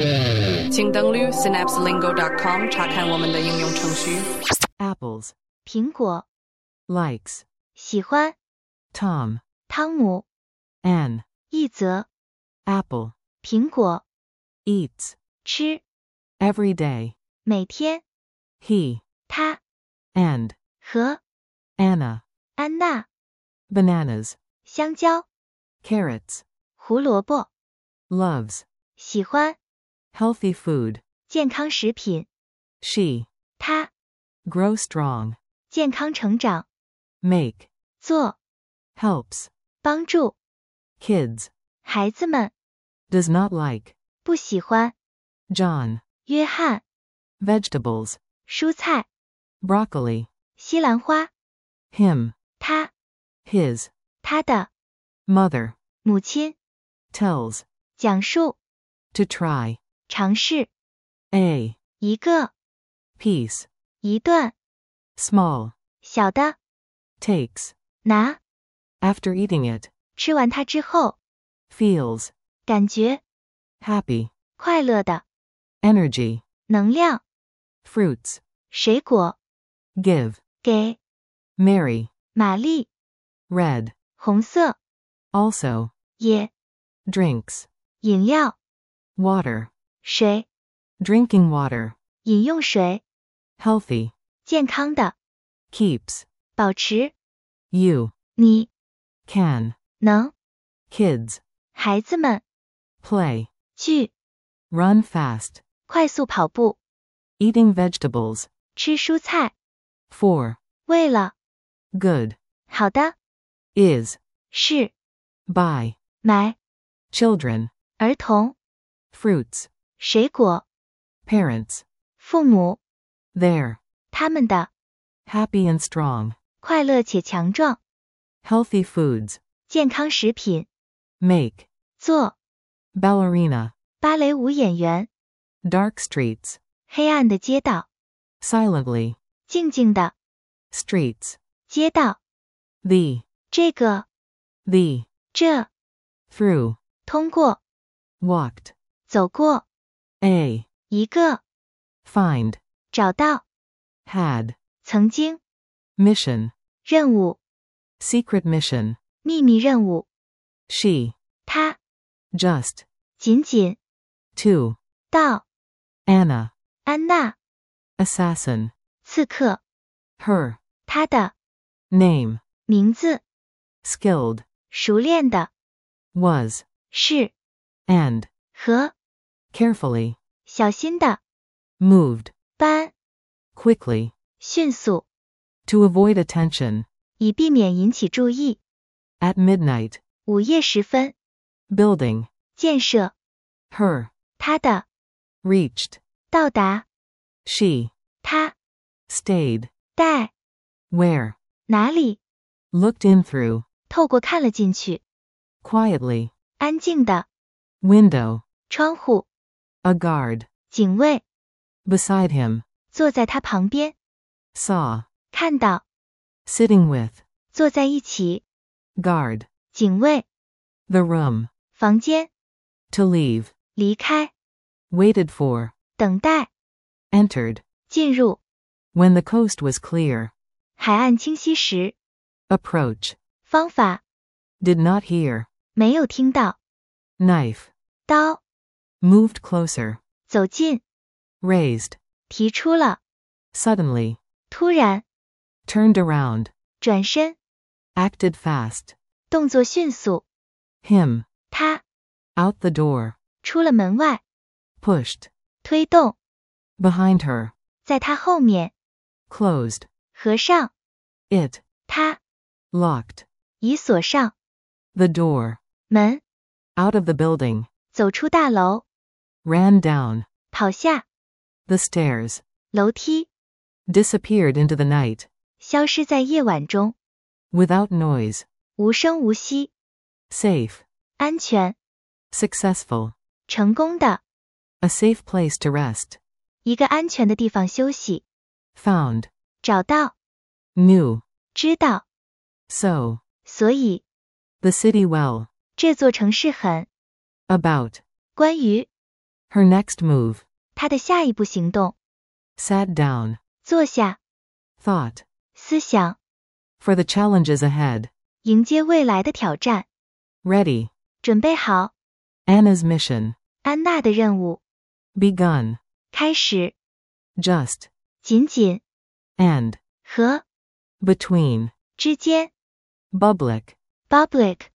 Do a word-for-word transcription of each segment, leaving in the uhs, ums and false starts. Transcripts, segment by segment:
请登录 synapse lingo dot com 查看我们的应用程序。 Apples. 苹果， Likes. 喜欢， Tom. 汤姆， An. 一则， Apple. 苹果， Eats. 吃， Every day. 每天， He. 他， And. 和， Anna. 安娜， Bananas. 香蕉， Carrots. 胡萝卜， Loves. 喜欢， Healthy food. 健康食品， She. 他， Grow strong. 健康成长， Make. 做， Helps. 帮助， Kids. 孩子们， Does not like. 不喜欢， John. 约翰， Vegetables. 蔬菜， Broccoli. 西兰花， Him. 他， His. 他的， Mother. 母亲， Tells. 讲述， To try. 尝试， A. 一个， Piece. 一段， Small. 小的， Takes. 拿， After eating it. 吃完它之后， Feels. 感觉， Happy. 快乐的， Energy. 能量， Fruits. 水果， Give. 给， Marry. 玛丽， Red. 红色， Also. 也， Drinks. 饮料， Water. 水， Drinking water. 饮用水， Healthy. 健康的， Keeps. 保持， You. 你， Can. 能， Kids. 孩子们， Play. 去， Run fast. 快速跑步， Eating vegetables. 吃蔬菜， For. 为了， Good. 好的， Is. 是， Buy. 买， Children. 儿童， Fruits. 水果， Parents. 父母， Their. 他们的， Happy and strong. 快乐且强壮， Healthy foods. 健康食品， Make. 做， Ballerina. 芭蕾舞演员， Dark streets. 黑暗的街道， Silently. 静静的， Streets. 街道， The. 这个， The. 这， Through. 通过， Walked. 走过， A. 一个， Find. 找到， Had. 曾经， Mission. 任务， Secret mission. 秘密任务， She. 他， Just. 仅仅， To. 到， Anna. 安娜， Assassin. 刺客， Her. 他的， Name. 名字， Skilled. 熟练的， Was. 是， And. 和， Carefully. 小心的， Moved. 搬， Quickly. 迅速， To avoid attention. 以避免引起注意， At midnight. 午夜时分， Building. 建设， Her. 他的， Reached. 到达， She. 他， Stayed. 带， Where. 哪里， Looked in through. 透过看了进去， Quietly. 安静的， Window. 窗户， A guard. 警卫， Beside him. 坐在他旁边， Saw. 看到， Sitting with. 坐在一起， Guard. 警卫， The room. 房间， To leave. 离开， Waited for. 等待， Entered. 进入， When the coast was clear. 海岸清晰时， Approach. 方法， Did not hear. 没有听到， Knife. 刀， Moved closer. 走近， Raised. 提出了， Suddenly. 突然， Turned around. 转身， Acted fast. 动作迅速， Him. 他， Out the door. 出了门外， Pushed. 推动， Behind her. 在他后面， Closed. 合上， It. 他， Locked. 已锁上， The door. 门， Out of the building. 走出大楼， Ran down. 跑下， The stairs. 楼梯， Disappeared into the night. 消失在夜晚中， Without noise. 无声无息， Safe. 安全， Successful. 成功的， A safe place to rest. 一个安全的地方休息， Found. 找到， Knew. 知道， So. 所以， The city well. 这座城市很， About. 关于， Her next move. 她的下一步行动。 Sat down. 坐下。 Thought. 思想。 For the challenges ahead. 迎接未来的挑战。 Ready. 准备好。 Anna's mission. 安娜的任务。 Begun. 开始。 Just. 仅仅。 And. 和。 Between. 之间。 Public. Public.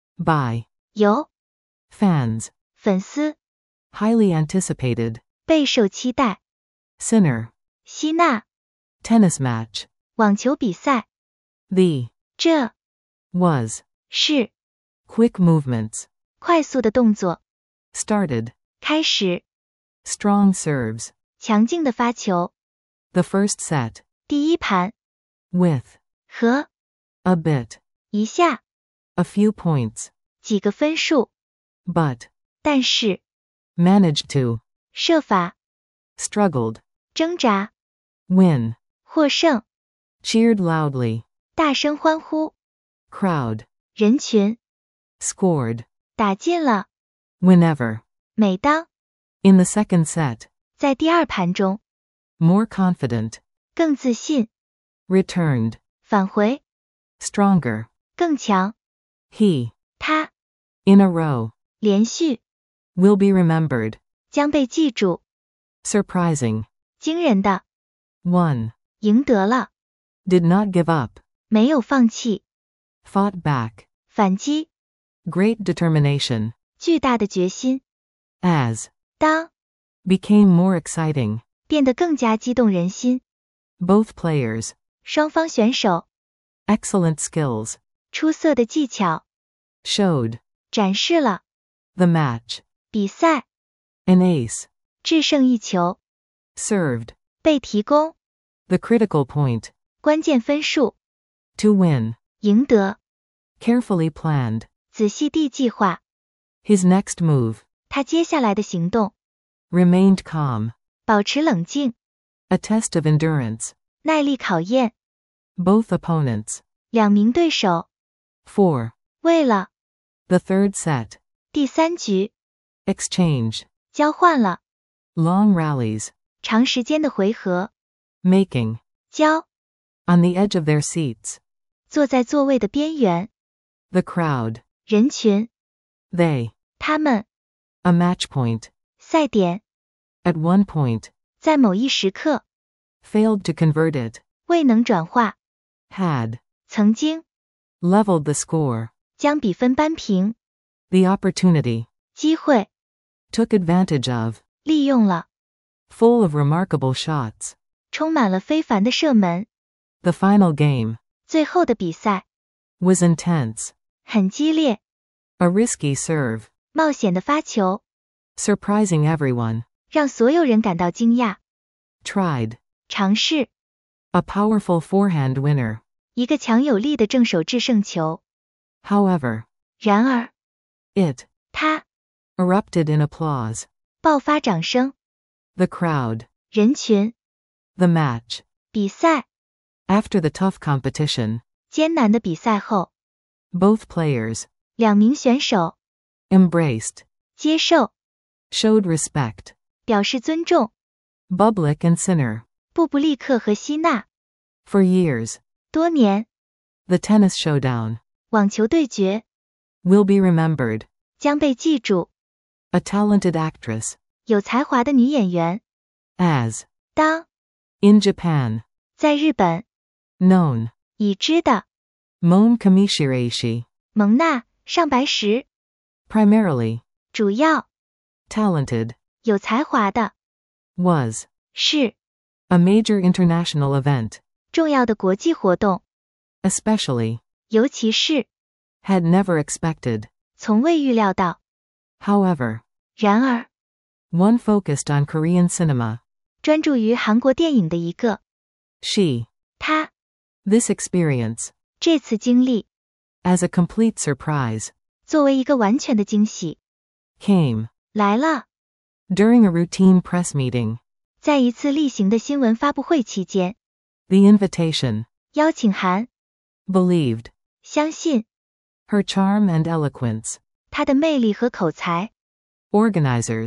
By. 由。 Fans. 粉丝。 Highly anticipated. 备受期待。 Sinner. 希纳。 Tennis match. 网球比赛。 The. 这。 Was. 是。 Quick movements. 快速的动作。 Started. 开始。 Strong serves. 强劲的发球。 The first set. 第一盘。 With. 和。 A bit. 一下。 A few points. 几个分数。 But. 但是。 Managed to. 设法。 Struggled. 挣扎。 Win. 获胜。 Cheered loudly. 大声欢呼。 Crowd. 人群。 Scored. 打进了。 Whenever. 每当。 In the second set. 在第二盘中。 More confident. 更自信。 Returned. 返回。 Stronger. 更强。 He. 他。 In a row. 连续。 Will be remembered. 将被记住。 Surprising. 惊人的。 Won. 赢得了。 Did not give up. 没有放弃。 Fought back. 反击。 Great determination. 巨大的决心。 As. 当。 Became more exciting. 变得更加激动人心。 Both players. 双方选手。 Excellent skills. 出色的技巧。 Showed. 展示了。 The match. 比赛。 An ace. 制胜一球。 Served. 被提供。 The critical point. 关键分数。 To win. 赢得。 Carefully planned. 仔细地计划。 His next move. 他接下来的行动。 Remained calm. 保持冷静。 A test of endurance. 耐力考验。 Both opponents. 两名对手。 For. 为了。 The third set. 第三局。 Exchange. 交换了。 Long rallies. 长时间的回合。 Making. 交。 On the edge of their seats. 坐在座位的边缘。 The crowd. 人群。 They. 他们。 A match point. 赛点。 At one point. 在某一时刻。 Failed to convert it. 未能转化。 Had. 曾经。 Leveled the score. 将比分扳平。 The opportunity. 机会。 Took advantage of. 利用了。 Full of remarkable shots. 充满了非凡的射门。 The final game. 最后的比赛。 Was intense. 很激烈。 A risky serve. 冒险的发球。 Surprising everyone. 让所有人感到惊讶。 Tried. 尝试。 A powerful forehand winner. 一个强有力的正手制胜球。 However. 然而。 It. 他。 Erupted in applause. 爆发掌声。 The crowd. 人群。 The match. 比赛。 After the tough competition. 艰难的比赛后。 Both players. 两名选手。 Embraced. 接受。 Showed respect. 表示尊重。 Bublik and Sinner. 布布利克和希纳。 For years. 多年。 The tennis showdown. 网球对决。 Will be remembered. 将被记住。 A talented actress. 有才华的女演员。 As. 当。 In Japan. 在日本。 Known. 已知的。 Mon Kamishirashi. 蒙娜。上白石。 Primarily. 主要。 Talented. 有才华的。 Was. 是。 A major international event. 重要的国际活动。 Especially. 尤其是。 Had never expected. 从未预料到。 However. 然而。 One focused on Korean cinema. 专注于韩国电影的一个。 She. 他。 This experience. 这次经历。 As a complete surprise. 作为一个完全的惊喜。 Came. 来了。 During a routine press meeting. 在一次例行的新闻发布会期间。 The invitation. 邀请函。 Believed. 相信。 Her charm and eloquence. 她的魅力和口才。 Organizers.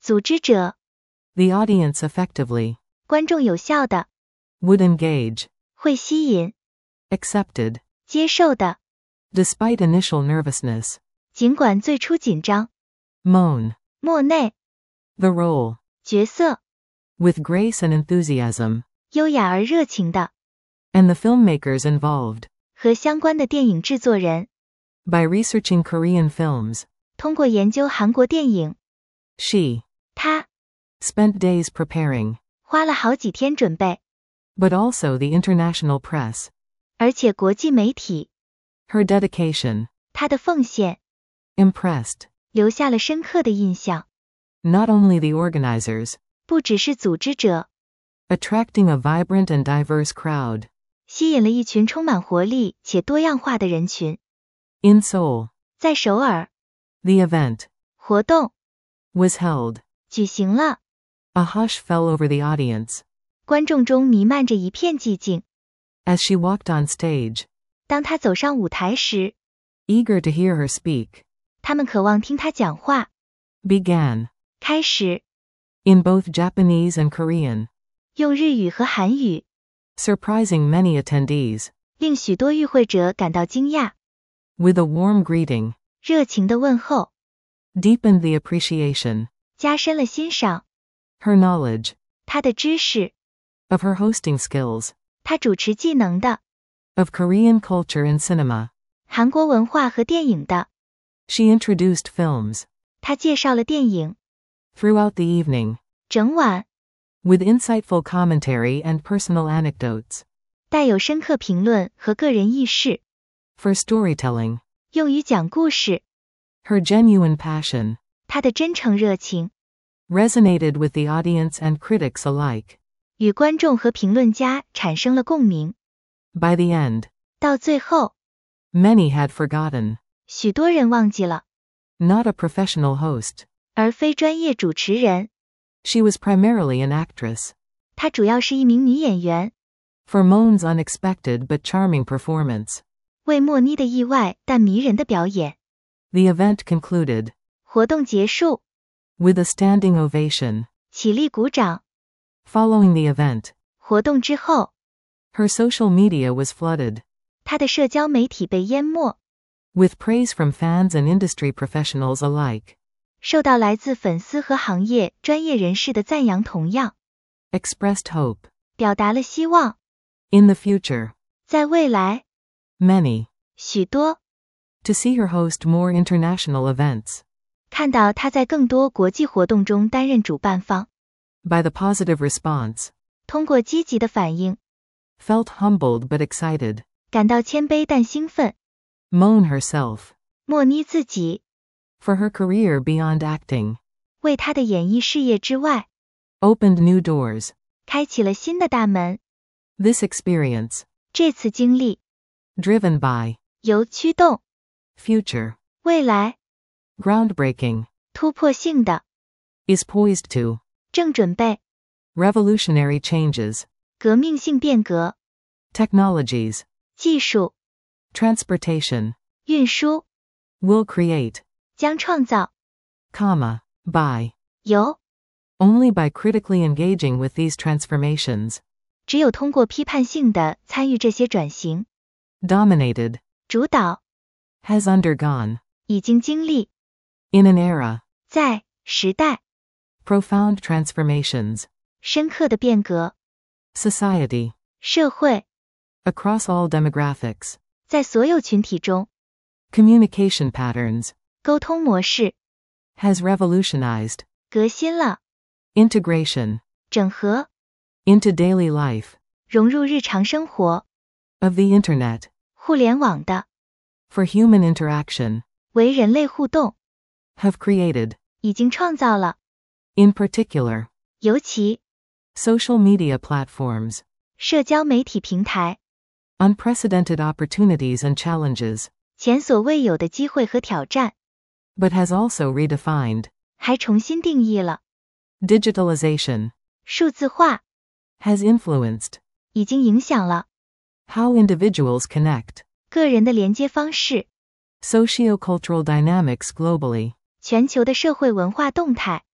组织者， The audience effectively. 观众有效的， Would engage. 会吸引， Accepted. 接受的， Despite initial nervousness. 尽管最初紧张。 Moan. 莫内， The role. 角色， With grace and enthusiasm. 优雅而热情的， And the filmmakers involved. 和相关的电影制作人， By researching Korean films. 通过研究韩国电影， She. 他 Spent days preparing. 花了好几天准备， But also the international press. 而且国际媒体， Her dedication. 他的奉献， Impressed. 留下了深刻的印象。 Not only the organizers. 不只是组织者， Attracting a vibrant and diverse crowd. 吸引了一群充满活力且多样化的人群。 In Seoul. 在首尔， The event. 活动 Was held. 举行了， A hush fell over the audience. 观众中弥漫着一片寂静。 As she walked on stage. 当他走上舞台时， Eager to hear her speak. 他们渴望听他讲话。 Began. 开始 In both Japanese and Korean. 用日语和韩语， Surprising many attendees. 令许多与会者感到惊讶。 With a warm greeting. 热情的问候， Deepened the appreciation. 加深了欣赏。 Her knowledge. 他的知识， Of her hosting skills. 他主持技能的， Of Korean culture and cinema. 韩国文化和电影的， She introduced films. 他介绍了电影。 Throughout the evening. 整晚 With insightful commentary and personal anecdotes. 带有深刻评论和个人轶事， For storytelling. 用于讲故事。 Her genuine passion. 他的真诚热情， Resonated with the audience and critics alike. 与观众和评论家产生了共鸣。 By the end. 到最后， Many had forgotten. 许多人忘记了， Not a professional host. 而非专业主持人。 She was primarily an actress. 她主要是一名女演员， For Moan's unexpected but charming performance. 为莫妮的意外但迷人的表演。 The event concluded. 活动结束， With a standing ovation. 起立鼓掌。 Following the event. 活动之后， Her social media was flooded. 她的社交媒体被淹没， With praise from fans and industry professionals alike. 受到来自粉丝和行业专业人士的赞扬，同样 Expressed hope. 表达了希望。 In the future. 在未来， Many. 许多 To see her host more international events. 看到她在更多国际活动中担任主办方， By the positive response. 通过积极的反应， Felt humbled but excited. 感到谦卑但兴奋。 Moan herself. 莫妮自己 For her career beyond acting. 为她的演艺事业之外， Opened new doors. 开启了新的大门。 This experience. 这次经历 Driven by. 由驱动 Future. 未来， Groundbreaking. 突破性的 Is poised to. 正准备 Revolutionary changes. 革命性变革 Technologies. 技术 Transportation. 运输 Will create. 将创造 Comma. By. 由 Only by critically engaging with these transformations. 只有通过批判性的参与这些转型 Dominated. 主导 Has undergone. 已经经历 In an era. 在时代 Profound transformations. 深刻的变革 Society. 社会 Across all demographics. 在所有群体中 Communication patterns. 沟通模式 Has revolutionized. 革新了 Integration. 整合 Into daily life. 融入日常生活 Of the Internet. 互联网的 For human interaction. 为人类互动 Have created. 已经创造了 In particular. 尤其 Social media platforms. 社交媒体平台 Unprecedented opportunities and challenges. 前所未有的机会和挑战， But has also redefined. 还重新定义了 Digitalization. 数字化， Has influenced. 已经影响了 How individuals connect. 个人的连接方式， Sociocultural dynamics globally. 全球的社会文化动态，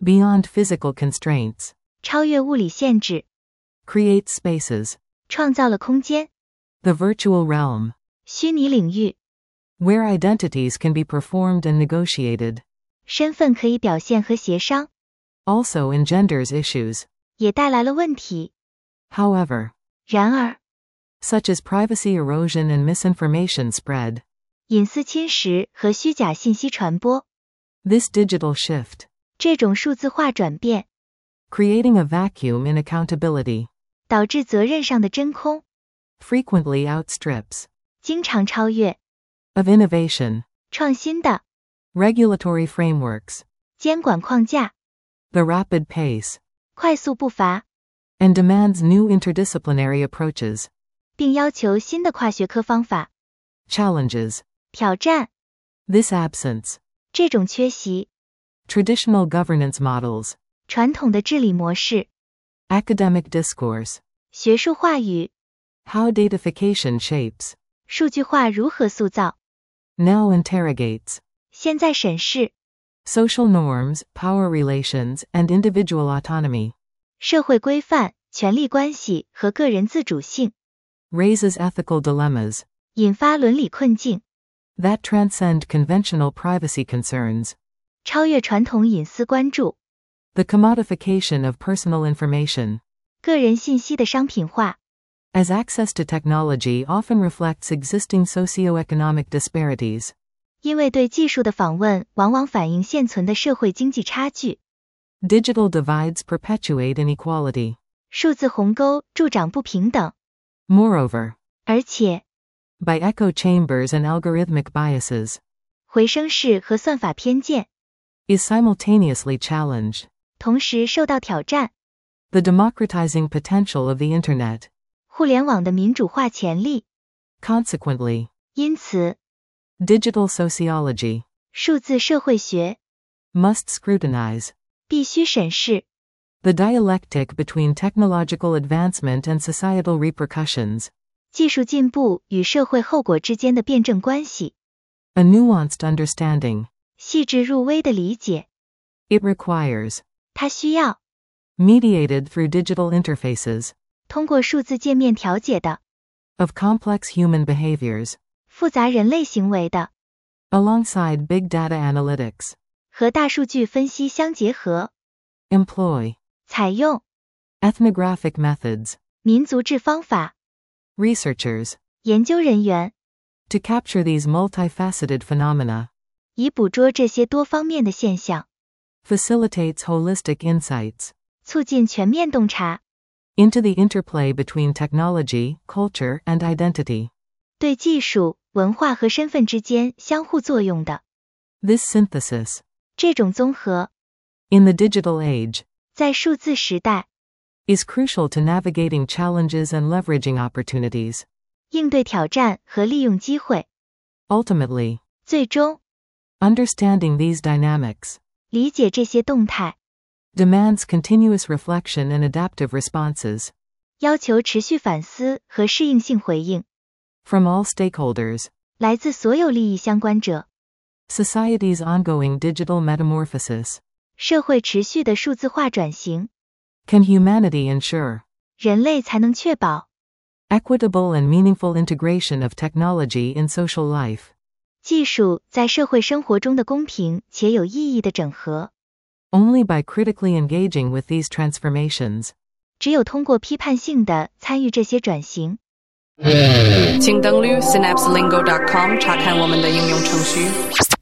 beyond physical constraints, 超越物理限制， create spaces, 创造了空间， the virtual realm, 虚拟领域， where identities can be performed and negotiated, 身份可以表现和协商， also engenders issues. 也带来了问题。 However, 然而， such as privacy erosion and misinformation spread, 隐私侵蚀和虚假信息传播， this digital shift, 这种数字化转变， creating a vacuum in accountability, 导致责任上的真空， frequently outstrips, 经常超越 of innovation, 创新的 regulatory frameworks, 监管框架， the rapid pace, 快速步伐， and demands new interdisciplinary approaches, 并要求新的跨学科方法。 challenges, 挑战 this absence, 这种缺席， traditional governance models, 传统的治理模式， academic discourse, 学术话语， how datafication shapes, 数据化如何塑造， now interrogates, 现在审视， social norms, power relations, and individual autonomy, 社会规范、权力关系和个人自主性， raises ethical dilemmas, 引发伦理困境， that transcend conventional privacy concerns, 超越传统隐私关注， the commodification of personal information, 个人信息的商品化， as access to technology often reflects existing socioeconomic disparities, 因为对技术的访问往往反映现存的社会经济差距， digital divides perpetuate inequality. 数字鸿沟助长不平等， Moreover, 而且 by echo chambers and algorithmic biases, 回声式和算法偏见 is simultaneously challenged. 同时受到挑战， The democratizing potential of the Internet. 互联网的民主化潜力， Consequently, 因此 digital sociology 数字社会学 must scrutinize 必须审视 the dialectic between technological advancement and societal repercussions, 技术进步与社会后果之间的辩证关系， a nuanced understanding. 细致入微的理解， It requires, 它需要 mediated through digital interfaces, 通过数字界面调节的 of complex human behaviors, 复杂人类行为的 alongside big data analytics, 和大数据分析相结合， employ, 采用 ethnographic methods, 民族志方法， researchers, 研究人员 to capture these multifaceted phenomena, 以捕捉这些多方面的现象， facilitates holistic insights 促进全面洞察， into the interplay between technology, culture, and identity. 对技术、文化和身份之间相互作用的 This synthesis, 这种综合， in the digital age, 在数字时代 is crucial to navigating challenges and leveraging opportunities. 应对挑战和利用机会， Ultimately, 最终 understanding these dynamics 理解这些动态， demands continuous reflection and adaptive responses 要求持续反思和适应性回应， from all stakeholders. 来自所有利益相关者， Society's ongoing digital metamorphosis. 社会持续的数字化转型， Can humanity ensure 人类才能确保 equitable and meaningful integration of technology in social life? 技术在社会生活中的公平且有意义的整合。 Only by critically engaging with these transformations, 只有通过批判性的参与这些转型， 请登录 synapse lingo dot com 查看我们的应用程序。